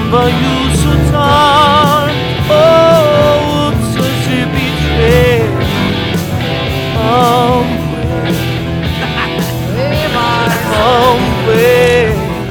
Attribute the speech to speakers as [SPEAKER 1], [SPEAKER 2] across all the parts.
[SPEAKER 1] remember you so tight. Oh, oops, as if betrayed. Somewhere.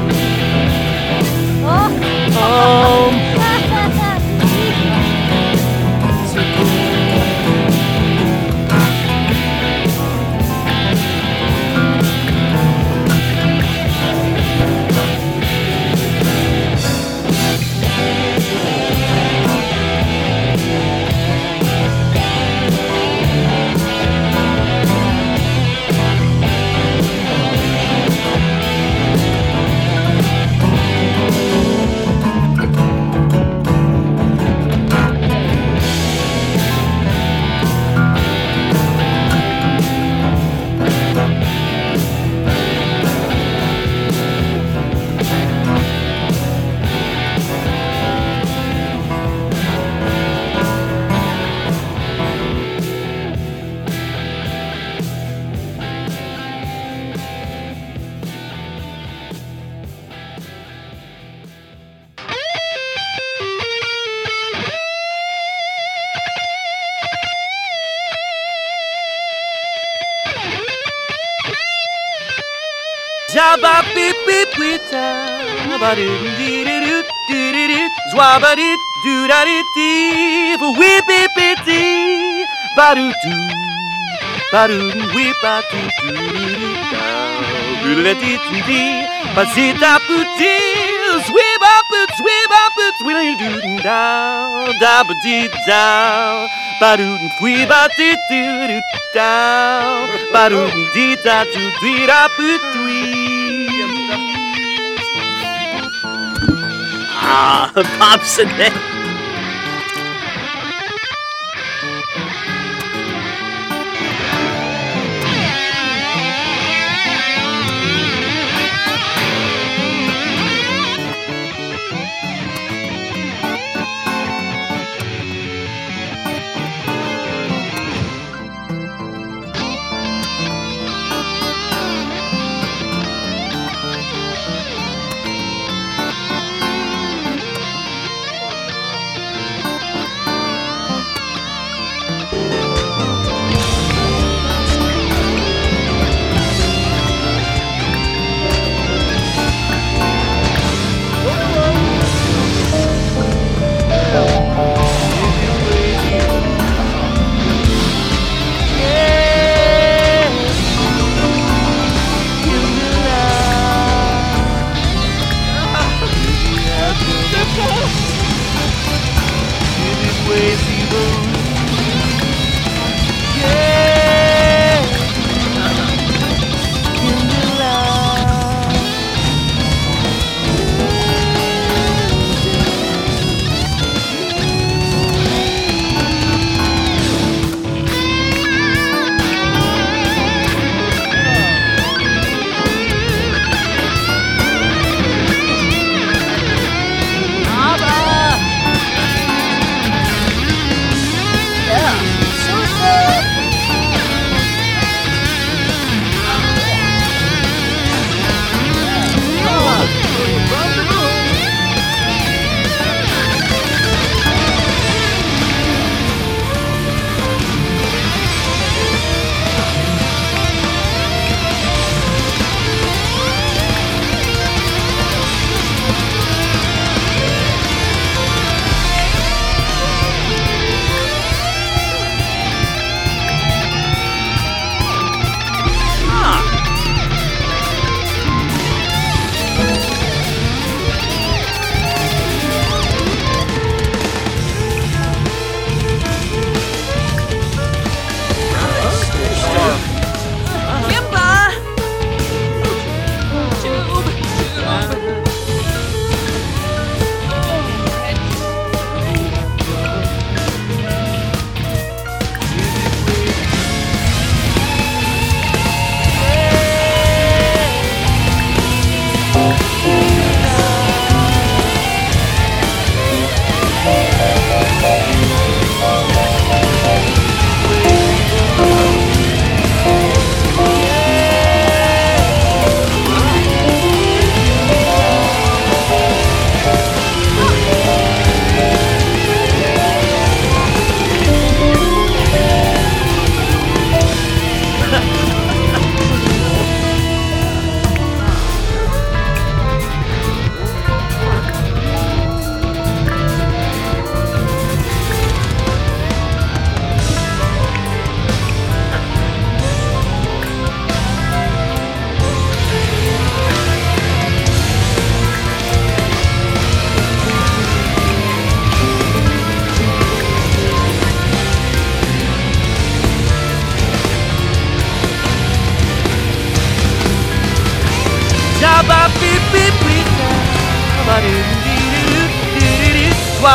[SPEAKER 1] Jabba beep beep wita, ba do dee dee doo dee dee doo, zwabba dee doo da dee dee, wee beep beep dee, ba do doo, ba do wee ba doo doo doo da, doo da dee dee, ba zee da boo dee, zwee ba boo zwee doo da, da ba dee da, ba do wee ba dee doo doo da, ba do dee da doo dee da boo dee.
[SPEAKER 2] Pops and Nick.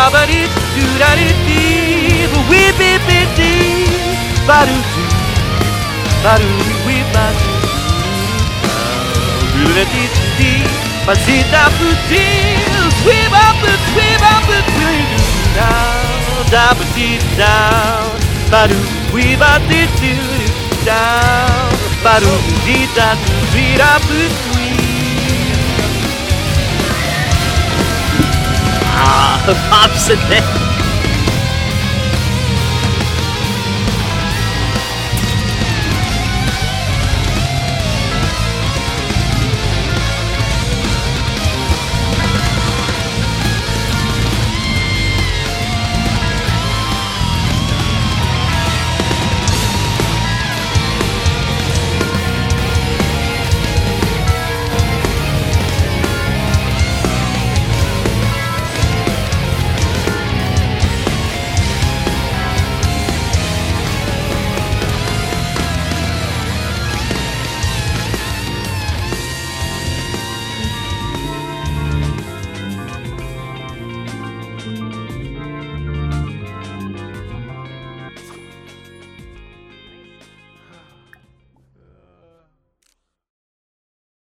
[SPEAKER 1] Zwabadi do da di dee, wee bee bee dee, ba do do, ba do wee ba do da di dee, ba dee da boo dee, sweet ba boo dee down, da ba dee down, ba do wee ba dee doo down, ba do dee da dee da boo sweet.
[SPEAKER 2] Pops and Nick.